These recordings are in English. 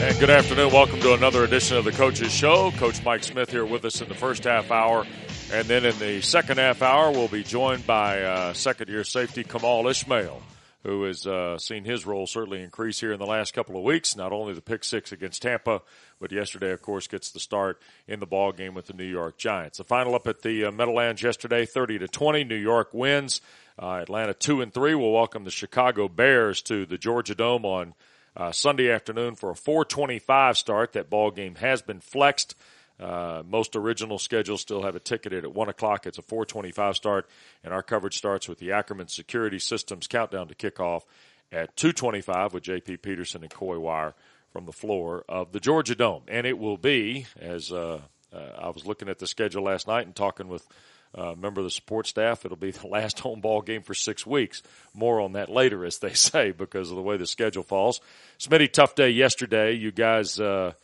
And good afternoon. Welcome to another edition of the Coach's Show. Coach Mike Smith here with us in the first half hour. And then in the second half hour, we'll be joined by second-year safety Kamal Ishmael, who has seen his role certainly increase here in the last couple of weeks. Not only the pick six against Tampa, but yesterday, of course, gets the start in the ball game with the New York Giants. The final up at the Meadowlands yesterday, 30-20. New York wins. Atlanta 2-3 will welcome the Chicago Bears to the Georgia Dome on Sunday afternoon for a 4:25 start. That ball game has been flexed. Most original schedules still have it ticketed at 1 o'clock. It's a 4:25 start, and our coverage starts with the Ackerman Security Systems countdown to kickoff at 2:25 with J.P. Peterson and Coy Wire from the floor of the Georgia Dome. And it will be, as I was looking at the schedule last night and talking with a member of the support staff, it'll be the last home ball game for 6 weeks. More on that later, as they say, because of the way the schedule falls. Smitty, tough day yesterday. You guys, the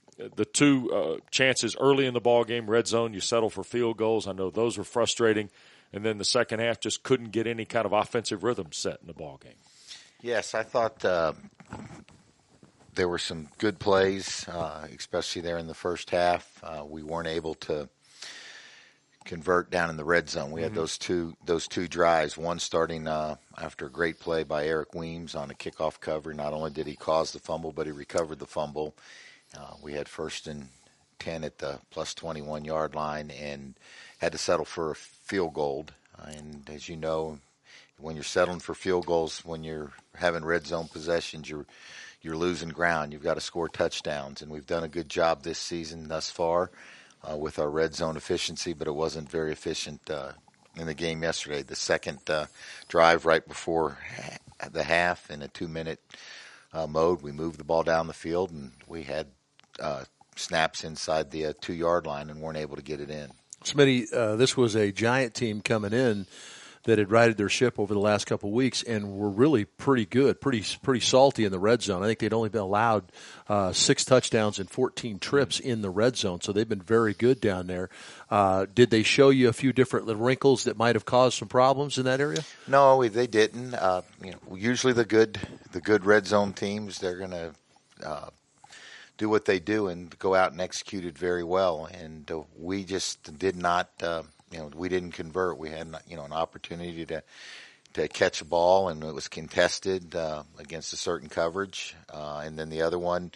two chances early in the ball game, red zone, you settle for field goals. I know those were frustrating. And then the second half just couldn't get any kind of offensive rhythm set in the ball game. Yes, I thought there were some good plays, especially there in the first half. We weren't able to convert down in the red zone. We had those two drives, one starting after a great play by Eric Weems on a kickoff cover. Not only did he cause the fumble, but he recovered the fumble. We had 1st and 10 at the plus 21-yard line and had to settle for a field goal. And as you know, when you're settling for field goals, when you're having red zone possessions, you're losing ground. You've got to score touchdowns, and we've done a good job this season thus far with our red zone efficiency, but it wasn't very efficient in the game yesterday. The second drive right before the half in a 2-minute mode, we moved the ball down the field, and we had snaps inside the 2-yard line and weren't able to get it in. Smitty, this was a Giant team coming in that had righted their ship over the last couple of weeks and were really pretty good, pretty salty in the red zone. I think they'd only been allowed 6 touchdowns and 14 trips in the red zone, so they've been very good down there. Did they show you a few different wrinkles that might have caused some problems in that area? No, they didn't. Usually the good red zone teams, they're going to do what they do and go out and execute it very well. And we just did not. We didn't convert. We had, an opportunity to catch a ball, and it was contested against a certain coverage. And then the other one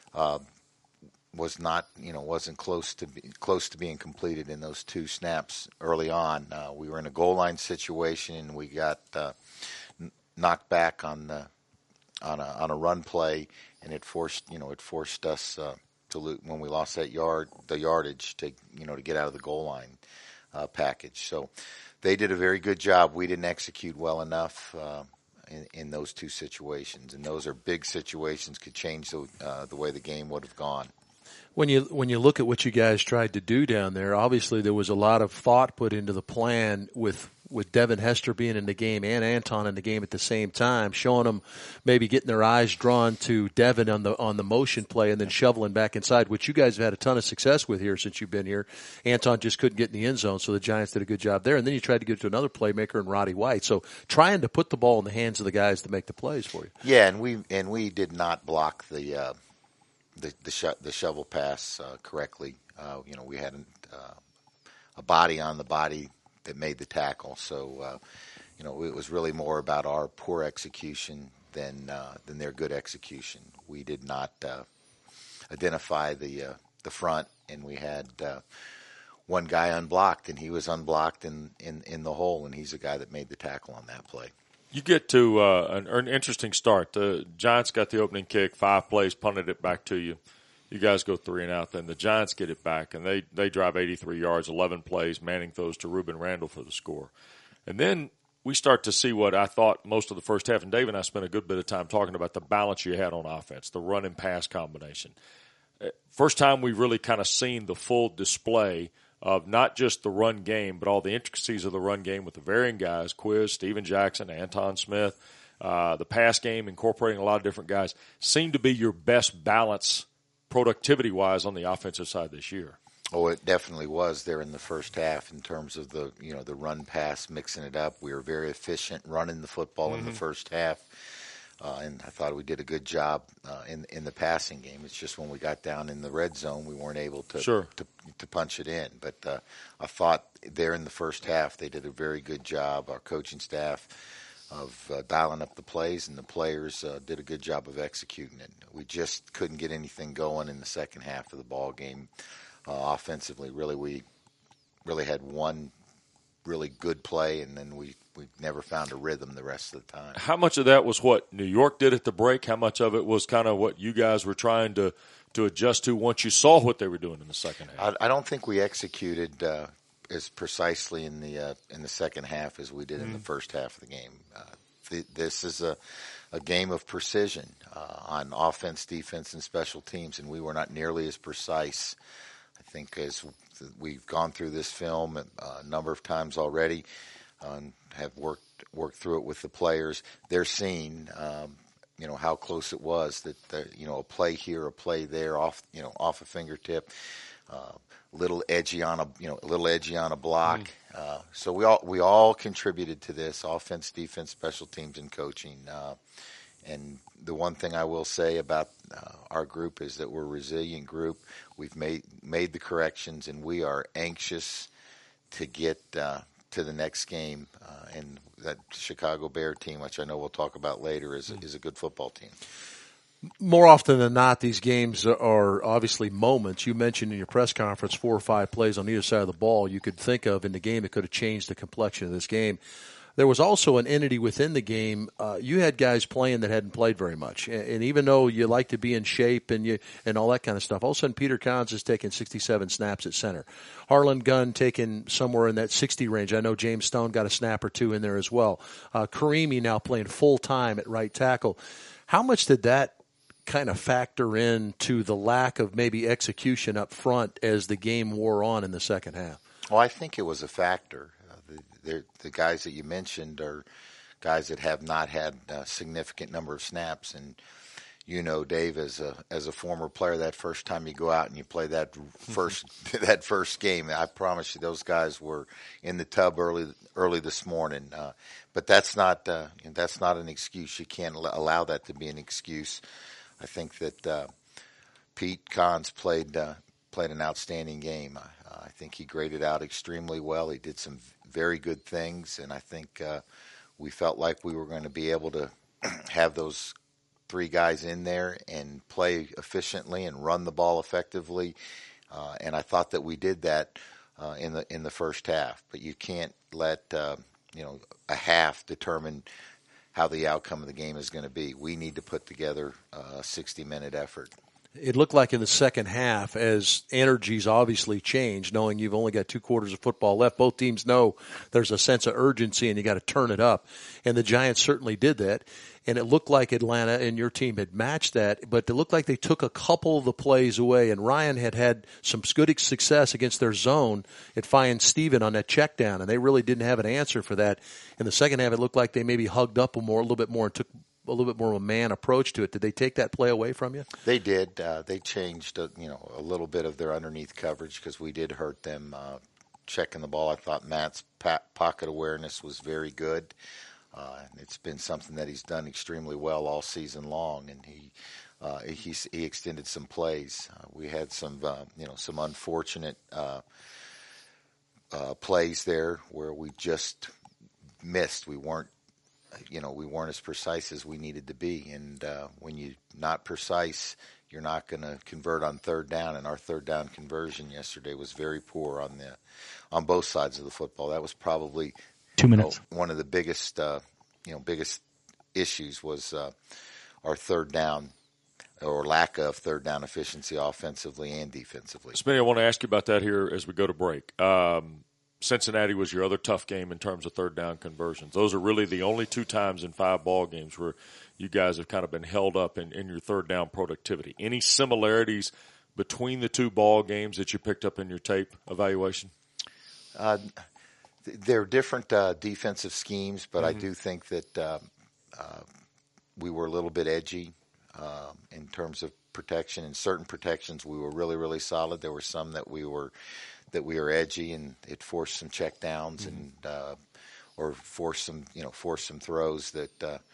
was not, wasn't close to being completed in those 2 snaps early on. We were in a goal line situation, and we got knocked back on a run play, and it forced us to lose when we lost the yardage to get out of the goal line package. So they did a very good job. We didn't execute well enough in those 2 situations, and those are big situations, could change the way the game would have gone. When you look at what you guys tried to do down there, obviously there was a lot of thought put into the plan with Devin Hester being in the game and Anton in the game at the same time, showing them maybe getting their eyes drawn to Devin on the motion play and then shoveling back inside, which you guys have had a ton of success with here since you've been here. Anton just couldn't get in the end zone, so the Giants did a good job there. And then you tried to get to another playmaker in Roddy White. So trying to put the ball in the hands of the guys to make the plays for you. Yeah, and we did not block the shovel pass correctly. We had a body on the body that made the tackle. So, it was really more about our poor execution than their good execution. We did not identify the front, and we had one guy unblocked, and he was unblocked in the hole, and he's the guy that made the tackle on that play. You get to an interesting start. The Giants got the opening kick, 5 plays, punted it back to you. You guys go 3 and out. Then the Giants get it back, and they drive 83 yards, 11 plays. Manning throws to Ruben Randall for the score. And then we start to see what I thought most of the first half, and Dave and I spent a good bit of time talking about the balance you had on offense, the run and pass combination. First time we've really kind of seen the full display of not just the run game, but all the intricacies of the run game with the varying guys, Quiz, Steven Jackson, Anton Smith, the pass game, incorporating a lot of different guys, seemed to be your best balance productivity-wise on the offensive side this year. Oh, it definitely was there in the first half in terms of the run pass, mixing it up. We were very efficient running the football in the first half. And I thought we did a good job in the passing game. It's just when we got down in the red zone, we weren't able to punch it in. But I thought there in the first half they did a very good job. Our coaching staff of dialing up the plays, and the players did a good job of executing it. We just couldn't get anything going in the second half of the ball game offensively. We really had one really good play, and then we never found a rhythm the rest of the time. How much of that was what New York did at the break? How much of it was kind of what you guys were trying to adjust to once you saw what they were doing in the second half? I don't think we executed as precisely in the second half as we did in the first half of the game. This is a game of precision on offense, defense, and special teams, and we were not nearly as precise. I think as we've gone through this film a number of times already, have worked through it with the players. They're seeing, how close it was. That a play here, a play there, off a fingertip, little edgy on a block. So we all contributed to this: offense, defense, special teams, and coaching. And the one thing I will say about our group is that we're a resilient group. We've made the corrections, and we are anxious to get to the next game. And that Chicago Bear team, which I know we'll talk about later, is a good football team. More often than not, these games are obviously moments. You mentioned in your press conference 4 or 5 plays on either side of the ball you could think of in the game that could have changed the complexion of this game. There was also an entity within the game. You had guys playing that hadn't played very much, and even though you like to be in shape and all that kind of stuff, all of a sudden Peter Kahns is taking 67 snaps at center. Harlan Gunn taking somewhere in that 60 range. I know James Stone got a snap or two in there as well. Karimi now playing full time at right tackle. How much did that kind of factor into the lack of maybe execution up front as the game wore on in the second half? Well, I think it was a factor. The guys that you mentioned are guys that have not had a significant number of snaps, and Dave, as a former player, that first time you go out and you play that first game, I promise you those guys were in the tub early this morning. But that's not an excuse. You can't allow that to be an excuse. I think that Pete Kahns played an outstanding game. I think he graded out extremely well. He did some very good things, and I think we felt like we were going to be able to have those 3 guys in there and play efficiently and run the ball effectively. And I thought that we did that in the first half. But you can't let a half determine how the outcome of the game is going to be. We need to put together a 60-minute effort. It looked like in the second half, as energies obviously changed, knowing you've only got 2 quarters of football left, both teams know there's a sense of urgency and you got to turn it up. And the Giants certainly did that. And it looked like Atlanta and your team had matched that, but it looked like they took a couple of the plays away. And Ryan had some good success against their zone at finding Steven on that check down, and they really didn't have an answer for that. In the second half, it looked like they maybe hugged up a little bit more and took a little bit more of a man approach to it. Did they take that play away from you? They did. They changed a little bit of their underneath coverage because we did hurt them checking the ball. I thought Matt's pocket awareness was very good. It's been something that he's done extremely well all season long, and he extended some plays. We had some unfortunate plays there where we just missed. We weren't as precise as we needed to be. And when you're not precise, you're not going to convert on third down. And our third down conversion yesterday was very poor on both sides of the football. That was probably 2 minutes. One of the biggest issues was our third down or lack of third down efficiency offensively and defensively. Smitty, I want to ask you about that here as we go to break. Cincinnati was your other tough game in terms of third down conversions. Those are really the only 2 times in 5 ball games where you guys have kind of been held up in your third down productivity. Any similarities between the 2 ball games that you picked up in your tape evaluation? They're different defensive schemes, but I do think that we were a little bit edgy in terms of protection. In certain protections, we were really, really solid. There were some that we were edgy, and it forced some check downs and or forced some throws that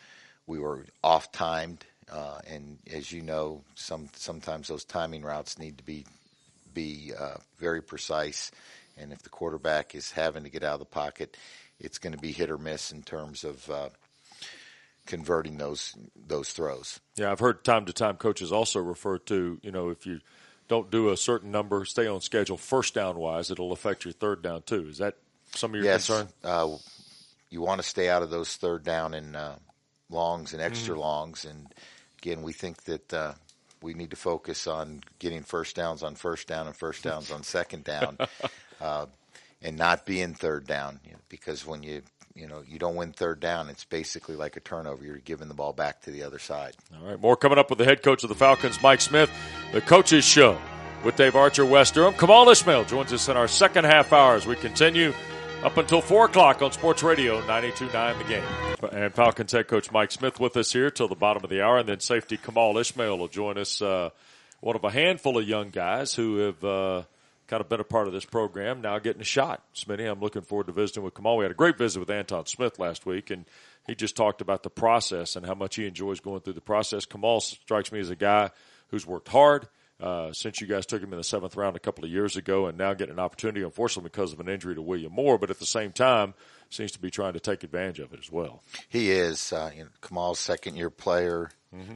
we were off-timed, and as you know, sometimes those timing routes need to be very precise. And if the quarterback is having to get out of the pocket, it's going to be hit or miss in terms of converting those throws. Yeah, I've heard time to time coaches also refer to, if you don't do a certain number, stay on schedule first down wise, it'll affect your third down too. Is that some of your concern? You want to stay out of those third down and longs and extra longs. And again, we think that we need to focus on getting first downs on first down and first downs on second down. And not be in third down, because when you don't win third down, it's basically like a turnover. You're giving the ball back to the other side. All right, more coming up with the head coach of the Falcons, Mike Smith, the Coaches Show with Dave Archer, Wes Durham. Kamal Ishmael joins us in our second half hour as we continue up until 4 o'clock on Sports Radio 92.9 The Game. And Falcons head coach Mike Smith with us here till the bottom of the hour, and then safety Kamal Ishmael will join us, one of a handful of young guys who have kind of been a part of this program, now getting a shot. Smitty, I'm looking forward to visiting with Kamal. We had a great visit with Anton Smith last week, and he just talked about the process and how much he enjoys going through the process. Kamal strikes me as a guy who's worked hard since you guys took him in the 7th round a couple of years ago, and now getting an opportunity, unfortunately, because of an injury to William Moore, but at the same time seems to be trying to take advantage of it as well. He is. Kamal's second-year player.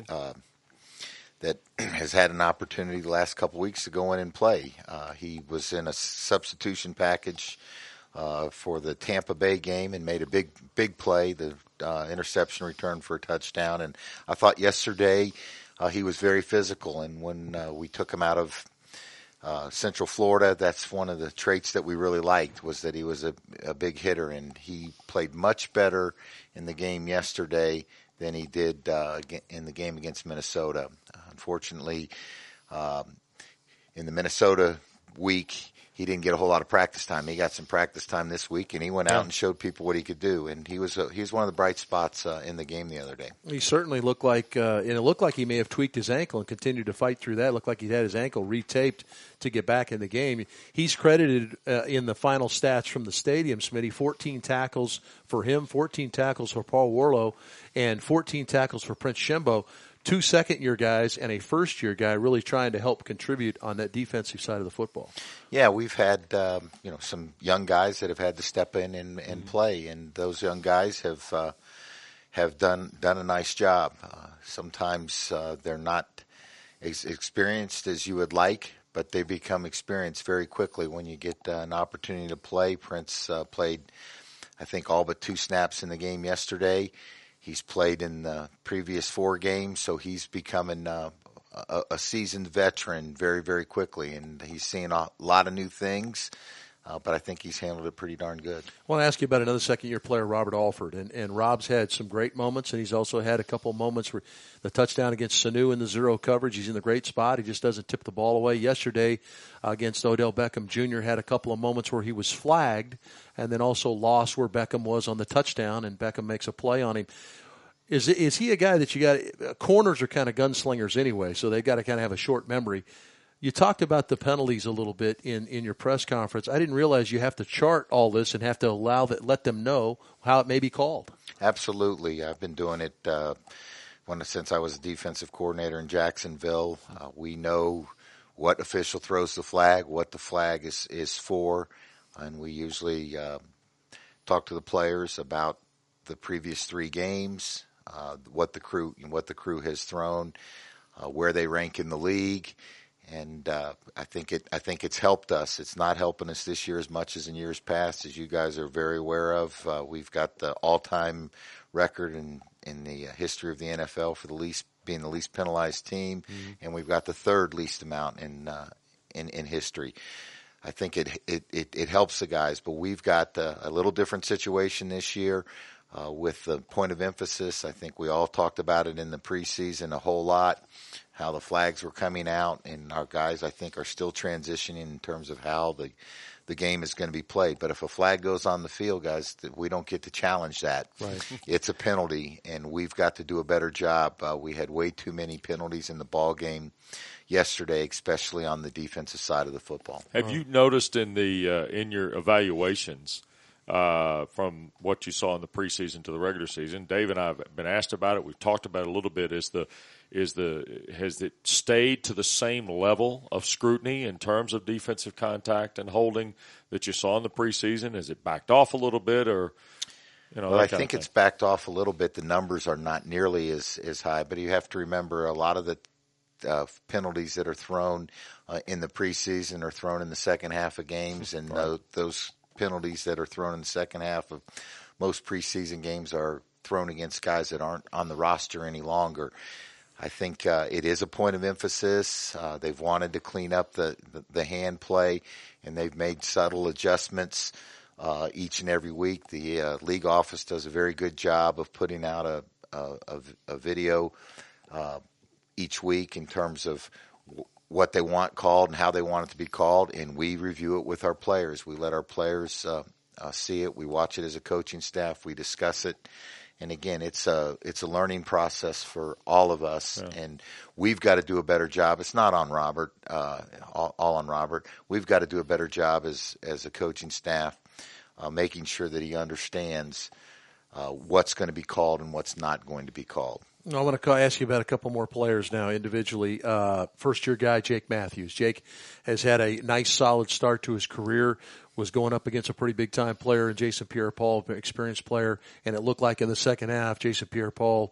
That has had an opportunity the last couple of weeks to go in and play. He was in a substitution package for the Tampa Bay game and made a big play, the interception return for a touchdown. And I thought yesterday he was very physical. And when we took him out of Central Florida, that's one of the traits that we really liked, was that he was a big hitter. And he played much better in the game yesterday than he did in the game against Minnesota. Unfortunately, in the Minnesota week, he didn't get a whole lot of practice time. He got some practice time this week, and he went out and showed people what he could do. And he was one of the bright spots in the game the other day. He certainly looked like, and it looked like he may have tweaked his ankle and continued to fight through that. It looked like he had his ankle retaped to get back in the game. He's credited in the final stats from the stadium, Smitty, 14 tackles for him, 14 tackles for Paul Warlow, and 14 tackles for Prince Shembo. 2 second-year guys and a first-year guy really trying to help contribute on that defensive side of the football. Yeah, we've had some young guys that have had to step in and play, and those young guys have done a nice job. Sometimes they're not as experienced as you would like, but they become experienced very quickly when you get an opportunity to play. Prince played, I think, all but 2 snaps in the game yesterday. He's played in the previous 4 games, so he's becoming a seasoned veteran very, very quickly, and he's seeing a lot of new things, but I think he's handled it pretty darn good. I want to ask you about another second-year player, Robert Alford, and Rob's had some great moments, and he's also had a couple of moments where the touchdown against Sanu in the zero coverage, he's in the great spot. He just doesn't tip the ball away. Yesterday against Odell Beckham Jr. had a couple of moments where he was flagged, and then also lost where Beckham was on the touchdown, and Beckham makes a play on him. Is he a guy that you got? Corners are kind of gunslingers anyway, so they got to kind of have a short memory. You talked about the penalties a little bit in your press conference. I didn't realize you have to chart all this and have to let them know how it may be called. Absolutely, I've been doing it since I was a defensive coordinator in Jacksonville. We know what official throws the flag, what the flag is for, and we usually talk to the players about the previous 3 games. What the crew has thrown, where they rank in the league, and I think it's helped us. It's not helping us this year as much as in years past, as you guys are very aware of. We've got the all-time record in the history of the NFL for being the least penalized team, and we've got the 3rd least amount in history. I think it helps the guys, but we've got a little different situation this year. With the point of emphasis, I think we all talked about it in the preseason a whole lot, how the flags were coming out, and our guys, I think, are still transitioning in terms of how the game is going to be played. But if a flag goes on the field, guys, we don't get to challenge that. Right. It's a penalty, and we've got to do a better job. We had way too many penalties in the ball game yesterday, especially on the defensive side of the football. Have you noticed in your evaluations from what you saw in the preseason to the regular season. Dave and I have been asked about it. We've talked about it a little bit. Has it stayed to the same level of scrutiny in terms of defensive contact and holding that you saw in the preseason? Has it backed off a little bit, or Well, I think it's backed off a little bit. The numbers are not nearly as high, but you have to remember a lot of the penalties that are thrown in the preseason are thrown in the second half of games, and those penalties that are thrown in the second half of most preseason games are thrown against guys that aren't on the roster any longer. I think it is a point of emphasis. They've wanted to clean up the hand play, and they've made subtle adjustments each and every week. The league office does a very good job of putting out a video each week in terms of what they want called and how they want it to be called, and we review it with our players. We let our players see it. We watch it as a coaching staff. We discuss it. And again, it's a learning process for all of us, and we've got to do a better job. It's not on Robert, all on Robert. We've got to do a better job as a coaching staff, making sure that he understands what's going to be called and what's not going to be called. I want to ask you about a couple more players now individually. First-year guy, Jake Matthews. Jake has had a nice, solid start to his career, was going up against a pretty big-time player, Jason Pierre-Paul, an experienced player, and it looked like in the second half, Jason Pierre-Paul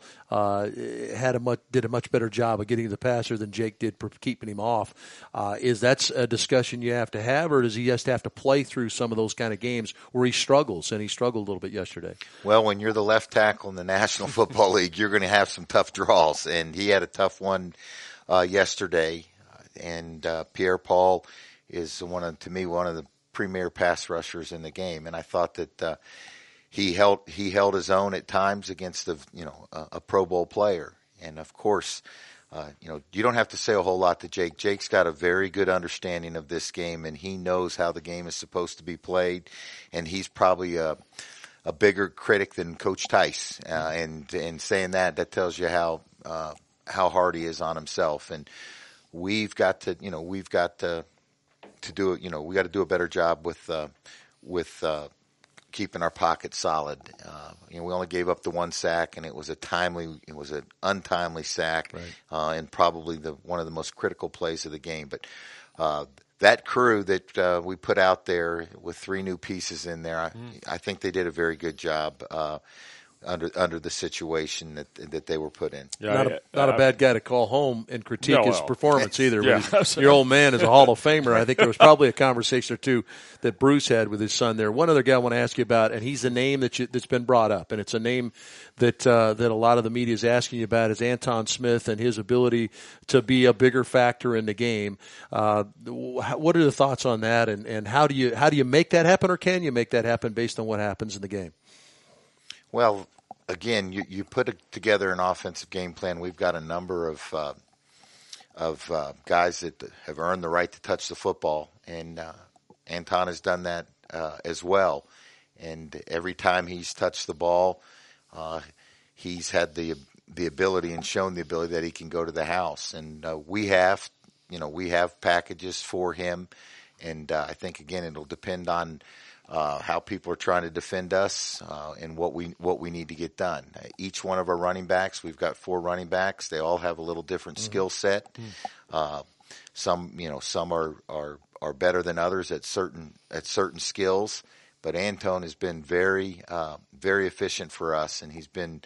did a much better job of getting to the passer than Jake did for keeping him off. Is that a discussion you have to have, or does he just have to play through some of those kind of games where he struggles, and he struggled a little bit yesterday? Well, when you're the left tackle in the National Football League, you're going to have some tough draws, and he had a tough one yesterday, and Pierre-Paul is one of the premier pass rushers in the game, and I thought that he held his own at times against a Pro Bowl player. And of course, you don't have to say a whole lot to Jake. Jake's got a very good understanding of this game, and he knows how the game is supposed to be played. And he's probably a bigger critic than Coach Tice. And saying that tells you how hard he is on himself. And we've got to do it. We got to do a better job with keeping our pocket solid. We only gave up the one sack, and it was an untimely sack, right. And probably one of the most critical plays of the game. But that crew that we put out there with 3 new pieces in there, I think they did a very good job under the situation that they were put in. Yeah, not a bad guy to call home and critique his performance either. But your old man is a Hall of Famer. I think there was probably a conversation or two that Bruce had with his son there. One other guy I want to ask you about, and he's a name that's been brought up, and it's a name that a lot of the media is asking you about, is Anton Smith and his ability to be a bigger factor in the game. What are the thoughts on that, and how do you make that happen, or can you make that happen based on what happens in the game? Well, again, you put together an offensive game plan. We've got a number of guys that have earned the right to touch the football, and Anton has done that as well. And every time he's touched the ball, he's had the ability and shown the ability that he can go to the house. And we have packages for him, and I think again it'll depend on how people are trying to defend us and what we need to get done. Each one of our running backs, we've got 4 running backs. They all have a little different skill set. Some are better than others at certain skills. But Anton has been very efficient for us, and he's been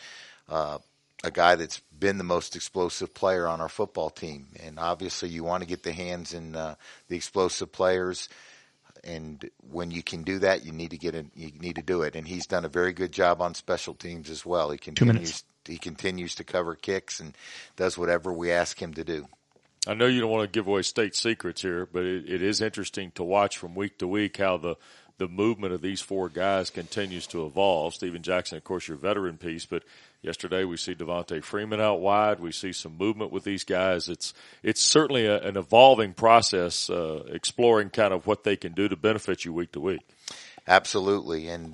a guy that's been the most explosive player on our football team. And obviously, you want to get the hands in the explosive players. And when you can do that, you need to do it. And he's done a very good job on special teams as well. He continues to cover kicks and does whatever we ask him to do. I know you don't want to give away state secrets here, but it is interesting to watch from week to week how the movement of these 4 guys continues to evolve. Steven Jackson, of course, your veteran piece, but yesterday we see Devontae Freeman out wide. We see some movement with these guys. It's certainly an evolving process, exploring kind of what they can do to benefit you week to week. Absolutely, and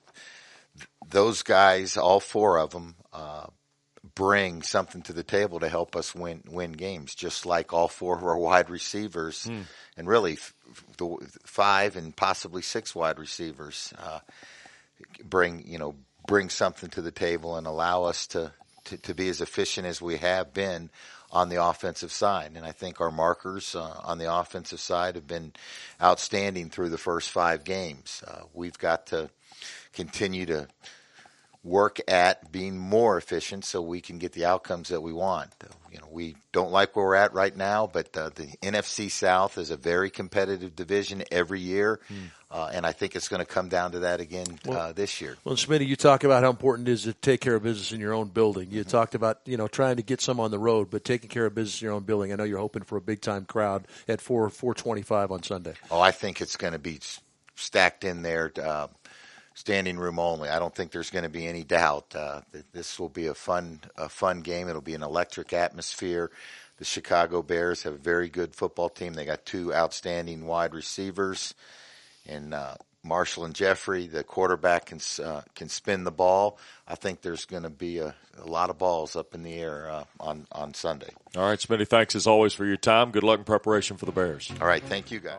those guys, all 4 of them, bring something to the table to help us win games, just like all 4 of our wide receivers, and really the 5 and possibly 6 wide receivers. bring something to the table and allow us to be as efficient as we have been on the offensive side. And I think our markers on the offensive side have been outstanding through the first 5 games. We've got to continue to work at being more efficient so we can get the outcomes that we want. We don't like where we're at right now, but the NFC South is a very competitive division every year, and I think it's going to come down to that again this year. Well, Smitty, you talk about how important it is to take care of business in your own building. You talked about trying to get some on the road, but taking care of business in your own building. I know you're hoping for a big-time crowd at 425 on Sunday. Oh, I think it's going to be stacked in there. Standing room only. I don't think there's going to be any doubt that this will be a fun game. It'll be an electric atmosphere. The Chicago Bears have a very good football team. They got 2 outstanding wide receivers, and Marshall and Jeffrey, the quarterback, can spin the ball. I think there's going to be a lot of balls up in the air on Sunday. All right, Smitty, thanks as always for your time. Good luck in preparation for the Bears. All right, thank you, guys.